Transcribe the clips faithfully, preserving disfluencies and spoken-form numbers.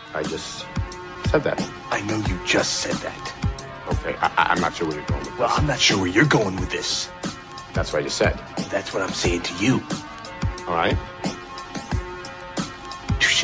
I just said that. I know you just said that. Okay, I, I'm not sure where you're going with this. Well, I'm not sure where you're going with this. That's what I just said. That's what I'm saying to you. All right? Touche.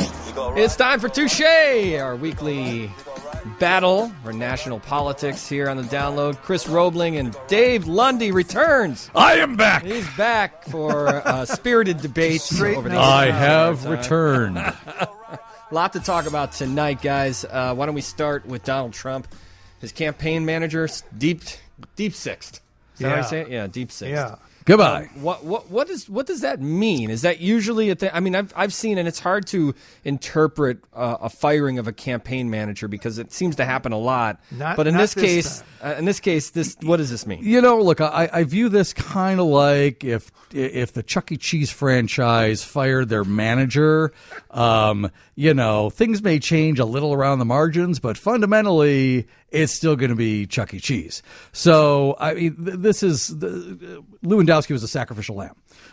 It's time for Touche, our weekly battle for national politics here on the Download. Chris Roebling and Dave Lundy returns. I am back. He's back for uh, spirited debates over the I have returned. A lot to talk about tonight, guys. Uh, why don't we start with Donald Trump? His campaign manager, deep, deep sixth. Is that yeah. how I say it? Yeah, deep sixth. Yeah. Goodbye. Um, what what what is what does that mean? Is that usually a thing? I mean, I've I've seen, and it's hard to interpret uh, a firing of a campaign manager because it seems to happen a lot. Not, but in not this, this case, uh, in this case, this what does this mean? You know, look, I, I view this kind of like if if the Chuck E. Cheese franchise fired their manager. Um, you know, things may change a little around the margins, but fundamentally, it's still going to be Chuck E. Cheese. So, I mean, th- this is the, Lewandowski was a sacrificial lamb.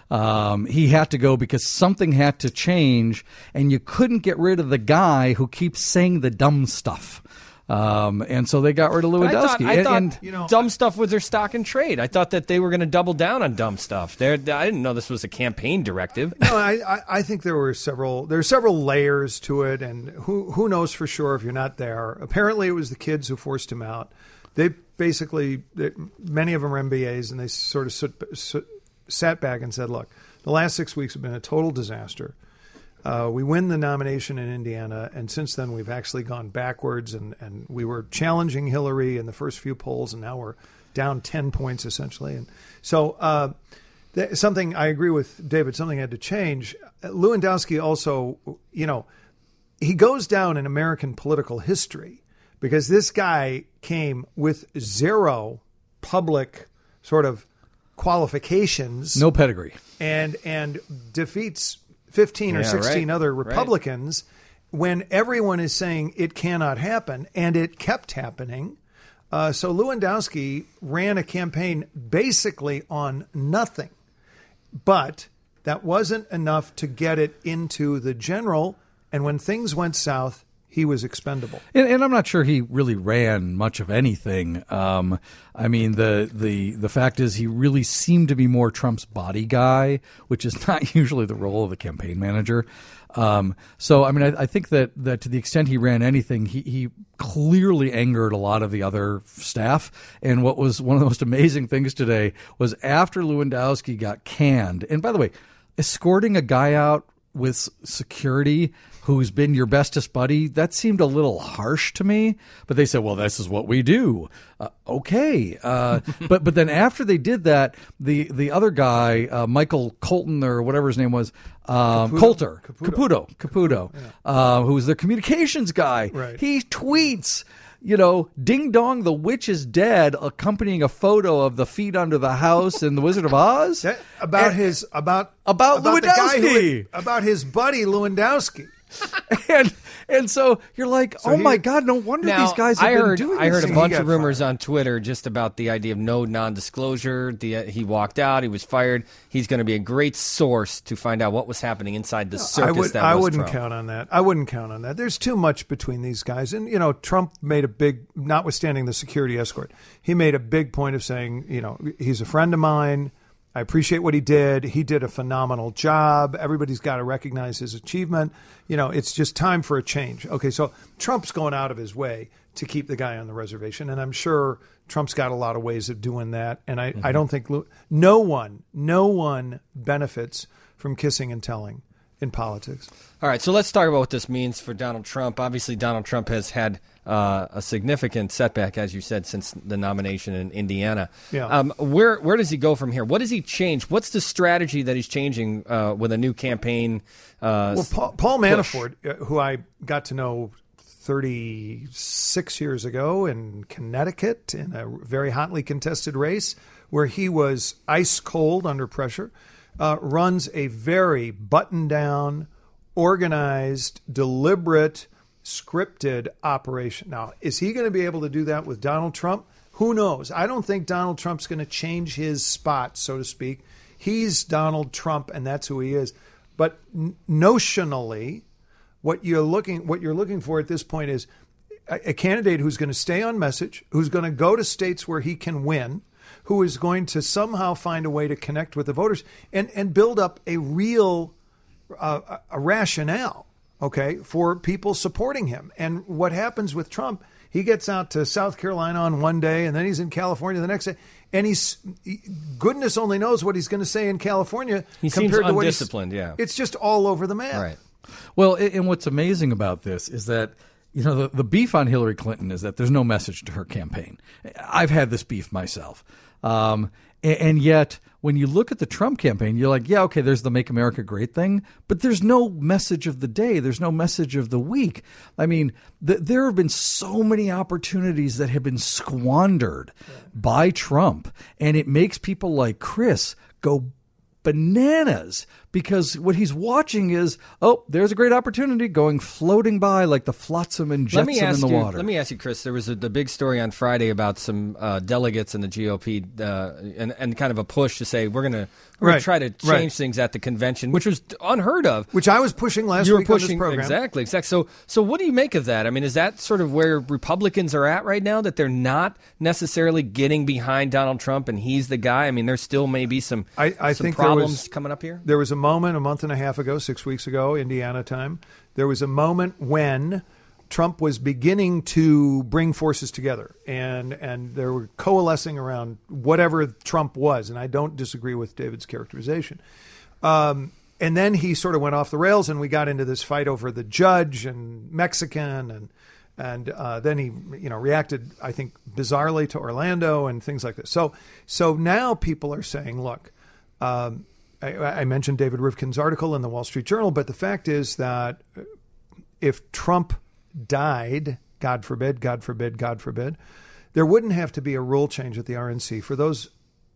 Um, he had to go because something had to change, and you couldn't get rid of the guy who keeps saying the dumb stuff. Um, and so they got rid of But Lewandowski. I thought, I and, thought and, you know, dumb stuff was their stock and trade. I thought that they were going to double down on dumb stuff. They're, I didn't know this was a campaign directive. No, I, I, I think there were several. There are several layers to it, and who who knows for sure if you're not there. Apparently, it was the kids who forced him out. They basically, they, many of them are M B As, and they sort of sit, sit, sat back and said, "Look, the last six weeks have been a total disaster. Uh, we win the nomination in Indiana, and since then we've actually gone backwards, and, and we were challenging Hillary in the first few polls, and now we're down ten points essentially. And so uh, th- something I agree with David, something had to change. Lewandowski also, you know, he goes down in American political history because this guy came with zero public sort of qualifications. no pedigree. And, and defeats fifteen or Yeah, sixteen right, other right. Republicans when everyone is saying it cannot happen, and it kept happening. Uh, so Lewandowski ran a campaign basically on nothing, but that wasn't enough to get it into the general. And when things went south, he was expendable. And, and I'm not sure he really ran much of anything. Um, I mean, the, the the fact is he really seemed to be more Trump's body guy, which is not usually the role of the campaign manager. Um, so, I mean, I, I think that, that to the extent he ran anything, he, he clearly angered a lot of the other staff. And what was one of the most amazing things today was after Lewandowski got canned, and by the way, escorting a guy out with security who's been your bestest buddy, that seemed a little harsh to me. But they said, well, this is what we do. Uh, okay. Uh, but but then after they did that, the, the other guy, uh, Michael Colton or whatever his name was, um, Caputo. Coulter, Caputo. Caputo, Caputo, Yeah. uh, who was the communications guy. Right. He tweets, you know, ding dong, the witch is dead, accompanying a photo of the feet under the house in The Wizard of Oz. That, about And- his about About the guy who Lewandowski. had- about his buddy Lewandowski. and and so you're like, So oh he- my God, no wonder Now, these guys have I been heard, doing I this. heard a He bunch got of rumors fired. on Twitter just about the idea of no non-disclosure. The, uh, he walked out. He was fired. He's going to be a great source to find out what was happening inside the circus I would that I was wouldn't Trump. count on that. I wouldn't count on that. There's too much between these guys. And you know, Trump made a big, notwithstanding the security escort, he made a big point of saying, you know, he's a friend of mine. I appreciate what he did. He did a phenomenal job. Everybody's got to recognize his achievement. You know, it's just time for a change. Okay, so Trump's going out of his way to keep the guy on the reservation, and I'm sure Trump's got a lot of ways of doing that. And I, Mm-hmm. I don't think no one, no one benefits from kissing and telling in politics. All right, so let's talk about what this means for Donald Trump. Obviously, Donald Trump has had uh, a significant setback, as you said, since the nomination in Indiana. Yeah. Um, where where does he go from here? What does he change? What's the strategy that he's changing uh, with a new campaign? Uh, Well, Paul, Paul push? Manafort, uh, who I got to know thirty-six years ago in Connecticut in a very hotly contested race where he was ice cold under pressure, uh, runs a very buttoned down, organized, deliberate, scripted operation. Now, is he going to be able to do that with Donald Trump? Who knows? I don't think Donald Trump's going to change his spot, so to speak. He's Donald Trump, and that's who he is. But n- notionally, what you're looking what you're looking for at this point is a, a candidate who's going to stay on message, who's going to go to states where he can win, who is going to somehow find a way to connect with the voters and, and build up a real uh, a rationale, okay, for people supporting him. And what happens with Trump, he gets out to South Carolina on one day, and then he's in California the next day, and he's goodness only knows what he's going to say in California. He compared seems to what undisciplined, yeah. It's just all over the map. Right. Well, and what's amazing about this is that, you know, the, the beef on Hillary Clinton is that there's no message to her campaign. I've had this beef myself. Um, and, and yet, when you look at the Trump campaign, you're like, yeah, okay, there's the Make America Great thing, but there's no message of the day. There's no message of the week. I mean, th- there have been so many opportunities that have been squandered yeah. by Trump, and it makes people like Chris go bananas because what he's watching is, oh, there's a great opportunity going floating by like the flotsam and jetsam in the you, water. Let me ask you, Chris, there was a, the big story on Friday about some uh, delegates in the G O P uh, and, and kind of a push to say we're going to right. try to change right. things at the convention, which was unheard of. Which I was pushing last you were week pushing, on this program. Exactly, exactly. So, so what do you make of that? I mean, is that sort of where Republicans are at right now, that they're not necessarily getting behind Donald Trump and he's the guy? I mean, there still may be some, I, I some think problems there was, coming up here. There was a moment a month and a half ago, six weeks ago, Indiana time, there was a moment when Trump was beginning to bring forces together, and and they were coalescing around whatever Trump was, and I don't disagree with David's characterization. Um, and then he sort of went off the rails, and we got into this fight over the judge and Mexican, and and uh, then he you know reacted, I think, bizarrely to Orlando and things like this. So so now people are saying, look, um, I, I mentioned David Rivkin's article in the Wall Street Journal, but the fact is that if Trump died, God forbid, God forbid, God forbid, there wouldn't have to be a rule change at the R N C for those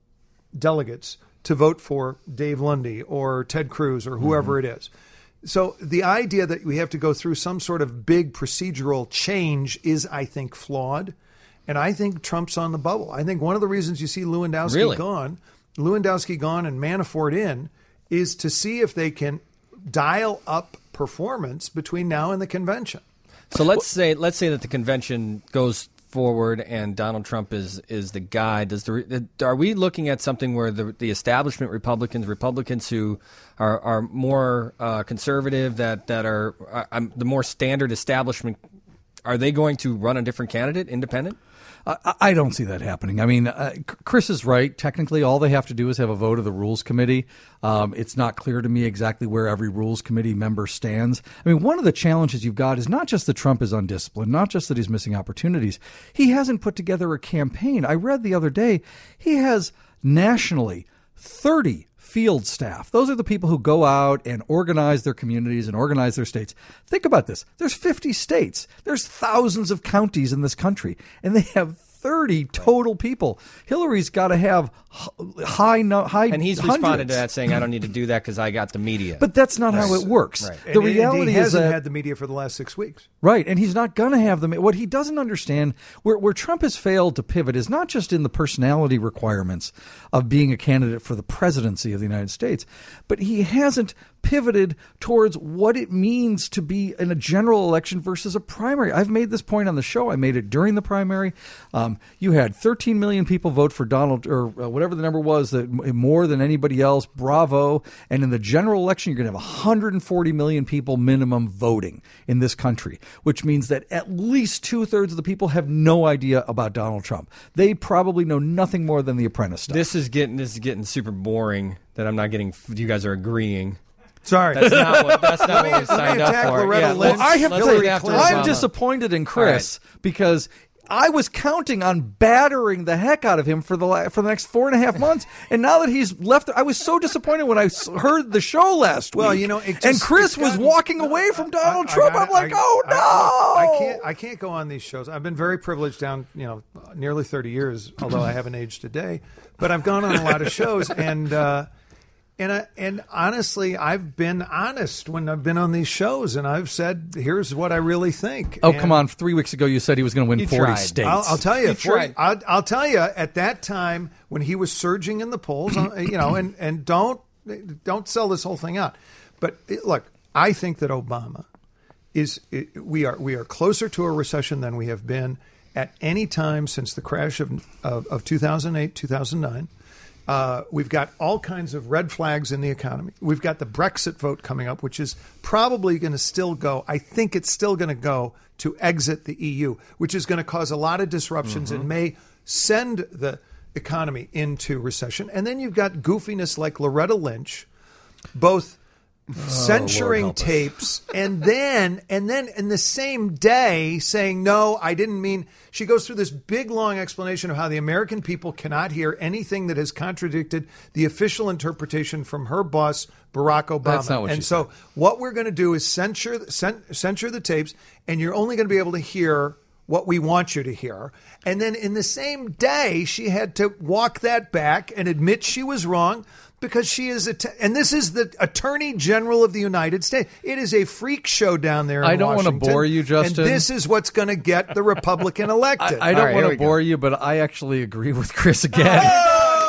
delegates to vote for Dave Lundy or Ted Cruz or whoever mm-hmm. it is. So the idea that we have to go through some sort of big procedural change is, I think, flawed. And I think Trump's on the bubble. I think one of the reasons you see Lewandowski really? gone, Lewandowski gone and Manafort in, is to see if they can dial up performance between now and the convention. So let's say let's say that the convention goes forward and Donald Trump is is the guy. Does the are we looking at something where the the establishment Republicans, Republicans who are are more uh, conservative, that that are uh, the more standard establishment, are they going to run a different candidate, independent? I, I don't see that happening. I mean, uh, Chris is right. Technically, all they have to do is have a vote of the Rules Committee. Um, it's not clear to me exactly where every Rules Committee member stands. I mean, one of the challenges you've got is not just that Trump is undisciplined, not just that he's missing opportunities. He hasn't put together a campaign. I read the other day he has nationally thirty field staff. Those are the people who go out and organize their communities and organize their states. Think about this. There's fifty states. There's thousands of counties in this country, and they have thirty total people. Hillary's got to have high, no, high, and he's hundreds. responded to that saying, "I don't need to do that because I got the media." But that's not right. how it works. Right. The and, reality and he is hasn't that had the media for the last six weeks. Right, and he's not going to have them. What he doesn't understand, where, where Trump has failed to pivot, is not just in the personality requirements of being a candidate for the presidency of the United States, but he hasn't pivoted towards what it means to be in a general election versus a primary. I've made this point on the show. I made it during the primary. Um, you had thirteen million people vote for Donald, or uh, whatever the number was, that more than anybody else. Bravo. And in the general election, you're going to have one hundred forty million people minimum voting in this country, which means that at least two-thirds of the people have no idea about Donald Trump. They probably know nothing more than The Apprentice stuff. This is getting this is getting super boring that I'm not getting. You guys are agreeing. Sorry, that's not what that's not what we signed up for. Loretta yeah, Lynch, well, I have to say, I'm Obama. disappointed in Chris right. because I was counting on battering the heck out of him for the for the next four and a half months, and now that he's left, I was so disappointed when I heard the show last well, week. Well, you know, it just, and Chris was gotten, walking away from Donald I, Trump. I, I, I'm like, I, oh no! I, I can't. I can't go on these shows. I've been very privileged down, you know, nearly thirty years, although I haven't aged a day. But I've gone on a lot of shows, and. Uh, And I, and honestly, I've been honest when I've been on these shows, and I've said, "Here's what I really think." Oh, and come on! Three weeks ago, you said he was going to win forty tried. states. I'll, I'll tell you. You forty, I'll, I'll tell you. At that time, when he was surging in the polls, you know, and, and don't don't sell this whole thing out. But it, look, I think that Obama is it, we are we are closer to a recession than we have been at any time since the crash of of, of two thousand eight, two thousand nine. Uh, we've got all kinds of red flags in the economy. We've got the Brexit vote coming up, which is probably going to still go. I think it's still going to go to exit the E U, which is going to cause a lot of disruptions mm-hmm. and may send the economy into recession. And then you've got goofiness like Loretta Lynch, both oh, censoring tapes and then and then in the same day saying, no, I didn't mean. She goes through this big, long explanation of how the American people cannot hear anything that has contradicted the official interpretation from her boss, Barack Obama. That's not what and she so said. What we're going to do is censure, cen- censure the tapes, and you're only going to be able to hear what we want you to hear. And then in the same day, she had to walk that back and admit she was wrong because she is, a t- and this is the Attorney General of the United States. It is a freak show down there in I don't Washington. want to bore you, Justin. And this is what's going to get the Republican elected. I, I don't right, want here to we bore go. you, but I actually agree with Chris again.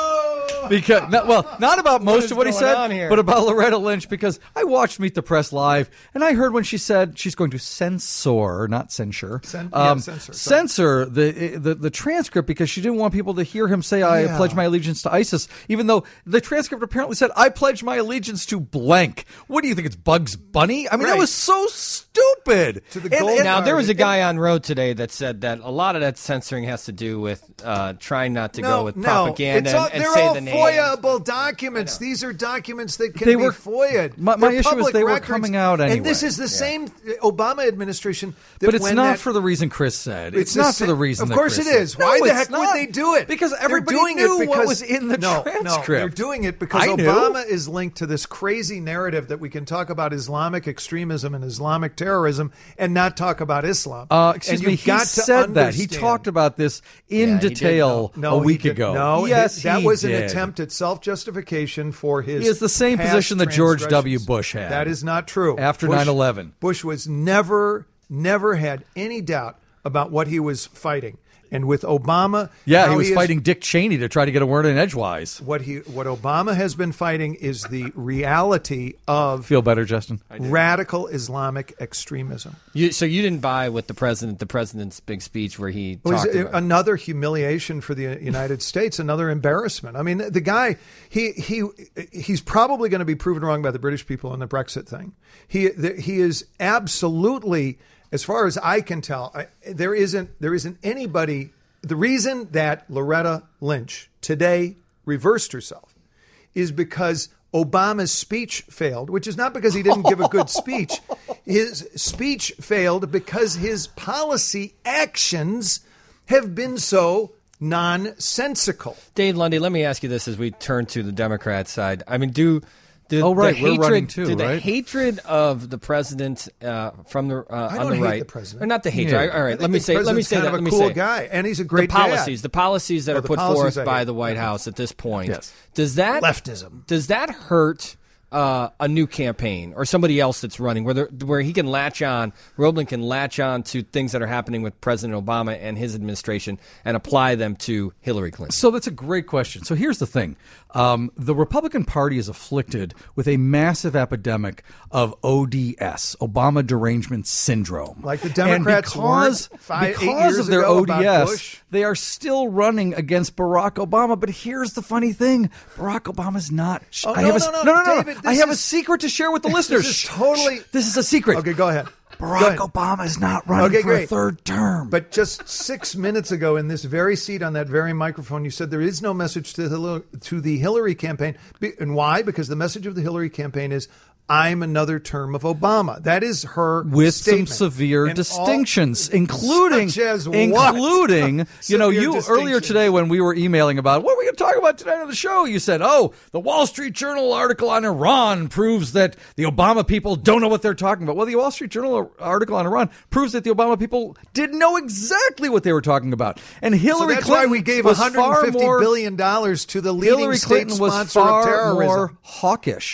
Because not, well, not about most is of what he going said, on here? but about Loretta Lynch. Because I watched Meet the Press live, and I heard when she said she's going to censor, not censure, Cen- yeah, um, censor, sorry. censor the, the the transcript because she didn't want people to hear him say, "I Yeah. pledge my allegiance to ISIS," even though the transcript apparently said, "I pledge my allegiance to blank." What do you think? It's Bugs Bunny? I mean, Right. that was so stupid. To the And- gold and- Now, there was a And- guy on Road today that said that a lot of that censoring has to do with uh, trying not to go with propaganda It's all, and, and they're say all the name. FOIA-able documents. These are documents that can They be were- FOIA'd. My- my They're issue is public they were records. coming out And this anyway. is the same Obama administration. That But it's when not that, for the reason Chris said. It's, It's the not sa- for the reason. Of that course Chris it said. is. No, Why the it's heck not. would they do it? Because They're everybody doing knew it because, what was in the no, transcript. No, they're doing it because I knew. Obama is linked to this crazy narrative that we can talk about Islamic extremism and Islamic terrorism and not talk about Islam. Uh, excuse and me. you've He got to said that. He understand- talked about this in Yeah, he did. detail No, a he week did- ago. No, yes, he- that he was an did. attempt at self-justification for his. He has the same past position that George W. transgressions. Bush had. That is not true. After Bush- nine eleven. Bush was never, never had any doubt about what he was fighting. And with Obama, Yeah, how he was is- fighting Dick Cheney to try to get a word in edgewise. What he, what Obama has been fighting is the reality of Feel better, Justin? radical Islamic extremism. You, so you didn't buy with the president, the president's big speech where he It was talked a- about another humiliation for the United States, another embarrassment. I mean, the guy, he he he's probably going to be proven wrong by the British people on the Brexit thing. He the, he is absolutely, as far as I can tell, I, there isn't there isn't anybody. The reason that Loretta Lynch today reversed herself is because Obama's speech failed, which is not because he didn't give a good speech. His speech failed because his policy actions have been so nonsensical. Dave Lundy, let me ask you this as we turn to the Democrat side. I mean, do the, Oh, right, the we're hatred, running too, do the right? hatred of the president uh, from the uh, I on don't the hate right, the president. or not the hatred. Yeah. I- all I right, think let me the say, let me president's say kind that. of Let a me cool say, guy, and he's a the great policies, dad. the policies that Oh, are the put policies forth I by hate. the White House at this point. Yes. Does that Leftism. Does that hurt uh, a new campaign or somebody else that's running, where there, where he can latch on, Roebling can latch on to things that are happening with President Obama and his administration and apply them to Hillary Clinton? So that's a great question. So here's the thing. Um, the Republican Party is afflicted with a massive epidemic of O D S, Obama Derangement Syndrome. Like the Democrats and because, warned five, eight because years of their ago O D about S, Bush. they are still running against Barack Obama. But here's the funny thing. Barack Obama's not. Oh, I no, have a, no, no, no, no, no. David, I this have a is- secret to share with the listeners. is Shh, totally- shh, this is a secret. Okay, go ahead. Go Barack ahead. Obama is not running Okay, for great. a third term. But just six minutes ago, in this very seat on that very microphone, you said there is no message to the Hillary, to the Hillary campaign. Be- And why? Because the message of the Hillary campaign is, I'm another term of Obama. That is her with statement. some severe And all- distinctions, including, Such as what? including, you know, Severe you earlier distinctions. today when we were emailing about what are we going to talk about tonight on the show, you said, oh, the Wall Street Journal article on Iran proves that the Obama people don't know what they're talking about. Well, the Wall Street Journal article on Iran proves that the Obama people didn't know exactly what they were talking about. And So Hillary that's Clinton why we gave was one far hundred fifty more, billion dollars to the leading Hillary state Clinton was sponsor of far terrorism. more hawkish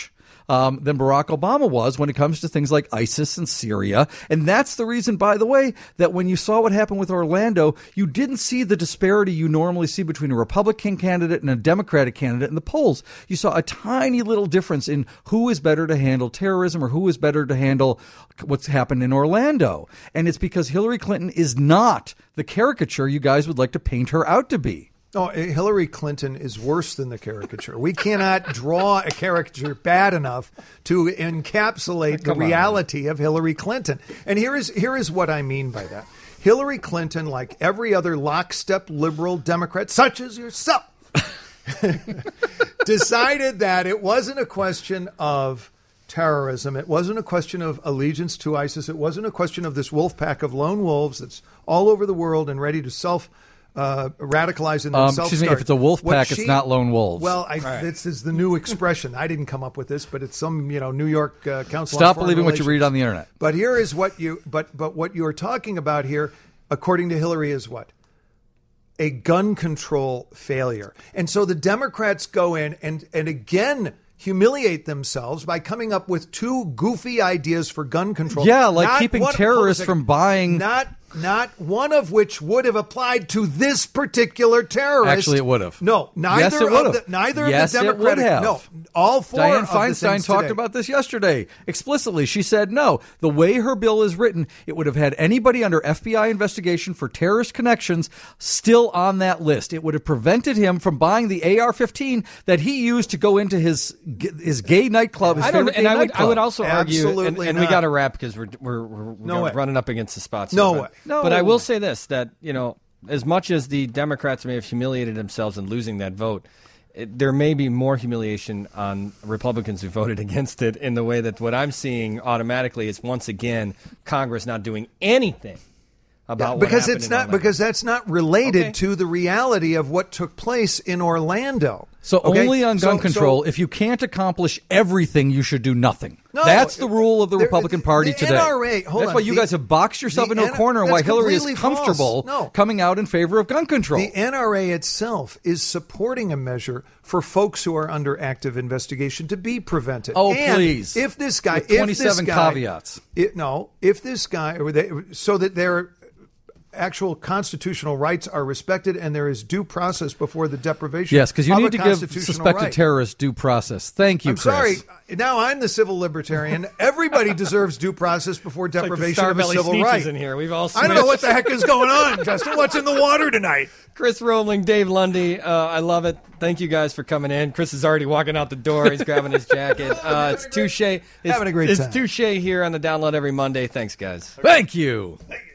um, than Barack Obama was when it comes to things like ISIS and Syria. And that's the reason, by the way, that when you saw what happened with Orlando, you didn't see the disparity you normally see between a Republican candidate and a Democratic candidate in the polls. You saw a tiny little difference in who is better to handle terrorism or who is better to handle what's happened in Orlando. And it's because Hillary Clinton is not the caricature you guys would like to paint her out to be. No, Hillary Clinton is worse than the caricature. We cannot draw a caricature bad enough to encapsulate the reality of Hillary Clinton. And here is here is what I mean by that. Hillary Clinton, like every other lockstep liberal Democrat, such as yourself, decided that it wasn't a question of terrorism. It wasn't a question of allegiance to ISIS. It wasn't a question of this wolf pack of lone wolves that's all over the world and ready to self uh, radicalize and then um, self-start. Excuse me, if it's a wolf pack, she, it's not lone wolves. Well, I, right. this is the new expression. I didn't come up with this, but it's some you know New York uh, Council. Stop on Foreign believing Relations. what you read on the internet. But here is what you but but what you're talking about here, according to Hillary, is what? A gun control failure. And so the Democrats go in and and again humiliate themselves by coming up with two goofy ideas for gun control. Yeah, like Not keeping one- terrorists hold on a second. from buying. Not not one of which would have applied to this particular terrorist. Actually, it would have. No, neither Yes, it of would the have. neither Yes, of it the would Democratic. have. No, all four. Dianne of the Feinstein things talked today. about this yesterday explicitly. She said, no, the way her bill is written, it would have had anybody under F B I investigation for terrorist connections still on that list. It would have prevented him from buying the A R fifteen that he used to go into his his gay nightclub. His I don't, favorite and gay I would, I nightclub. would also argue, and, Absolutely and we not. got to wrap because we're we're, we're, we're No way. running up against the spots. No here, way. but, No. But I will say this: that you know, as much as the Democrats may have humiliated themselves in losing that vote, it, there may be more humiliation on Republicans who voted against it. In the way that what I'm seeing automatically is once again Congress not doing anything about what because happened it's in not Orlando. because that's not related Okay. to the reality of what took place in Orlando. So Okay? only on gun So- control, so- if you can't accomplish everything, you should do nothing. No, That's the rule of the there- Republican Party the today. N R A hold That's on, why you the- guys have boxed yourself the into a N- corner and why that's Hillary is completely false. comfortable No. coming out in favor of gun control. The N R A itself is supporting a measure for folks who are under active investigation to be prevented. Oh, And please. If this guy, With if this twenty-seven guy- caveats. It, no, if this guy, or they, so that their actual constitutional rights are respected and there is due process before the deprivation. Yes, because you of need a to give constitutional suspected right. terrorists due process. Thank you, I'm Chris. sorry. Now I'm the civil libertarian. Everybody deserves due process before deprivation of a Starbelly civil Sneetz right. is in here. We've all I don't know what switched. the heck is going on, Justin. What's in the water tonight? Chris Roebling, Dave Lundy, uh, I love it. Thank you guys for coming in. Chris is already walking out the door. He's grabbing his jacket. Uh, it's Touche. It's, Having a great it's time. Touche here on the Download every Monday. Thanks, guys. Thank you.